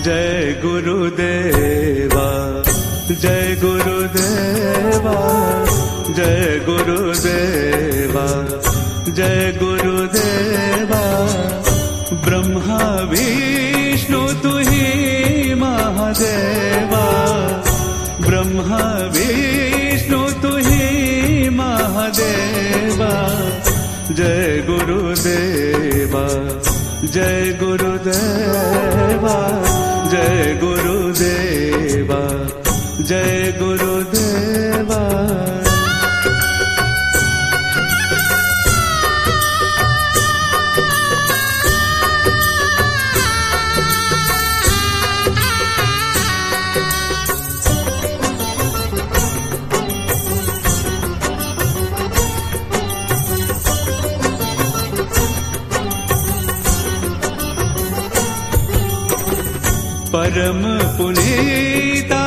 जय गुरुदेवा, जय गुरुदेवा, जय गुरुदेवा, जय गुरुदेवा। ब्रह्मा विष्णु तू ही महादेवा, ब्रह्मा विष्णु तू ही महादेवा। जय गुरुदेवा, जय गुरुदेवा, जय गुरुदेवा, जय गुरुदेवा। परम पुनीता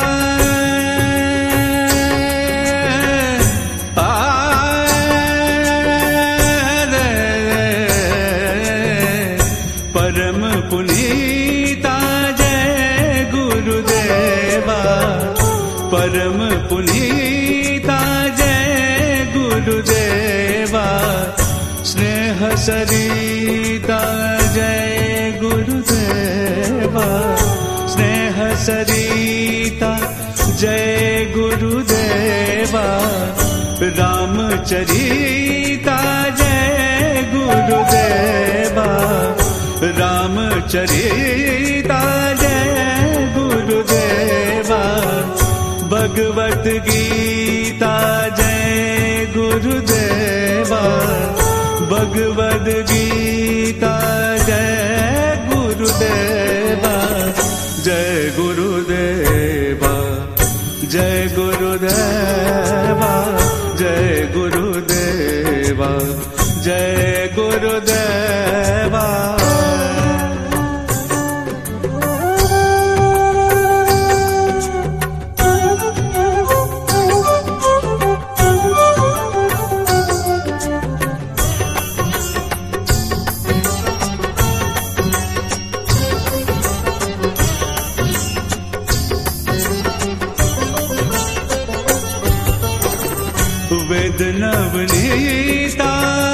परम पुनीता जय गुरुदेवा, परम पुनीता जय गुरुदेवा। स्नेह सरिता जय गुरुदेवा, स्नेह सरिता जय गुरुदेवा। रामचरिता जय गुरुदेवा, रामचरिता जय गुरुदेवा। भगवत गीता जय गुरुदेवा, भगवद गीता जय गुरुदेवा। जय गुरुदेवा, जय गुरुदेवा, जय गुरुदेवा, जय गुरुदेवा। वेद नवनीता,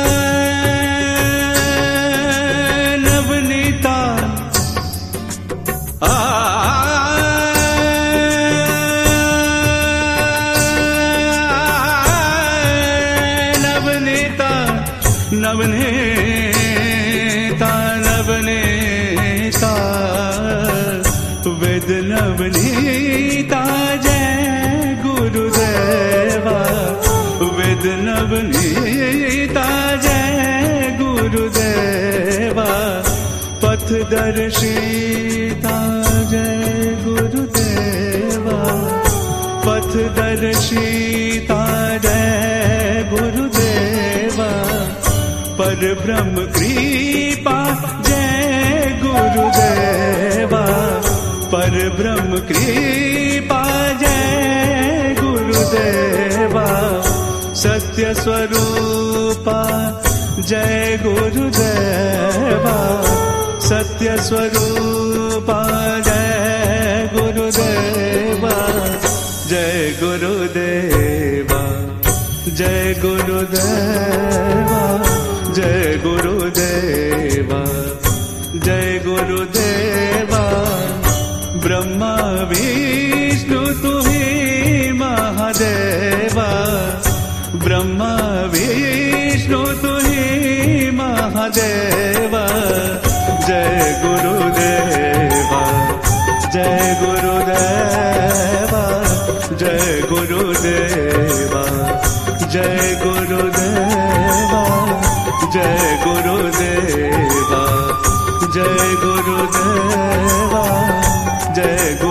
नवनीता नवनीता, नवनीता, नवनीता। वेद नवनीता जय गुरुदेवा, वेद नवनीता जय गुरुदेवा। पथदर्शिता जय गुरुदेवा, पथदर्शिता जय गुरुदेवा। परब्रह्म कृपा जय गुरुदेवा, परब्रह्म कृपा जय गुरुदेवा। सत्य स्वरूपा जय गुरुदेवा, सत्य स्वरूपा जय गुरुदेवा। जय गुरुदेवा, जय गुरुदेवा, जय गुरुदेवा, जय गुरुदेवा। ब्रह्मा विष्णु तू ही महादेवा, ब्रह्मा विष्णु तू ही महादेवा। जय गुरुदेवा, जय गुरुदेवा, जय गुरुदेवा, जय गुरुदेवा, जय गुरुदेवा, जय गुरुदेवा, जय गुरुदेवा।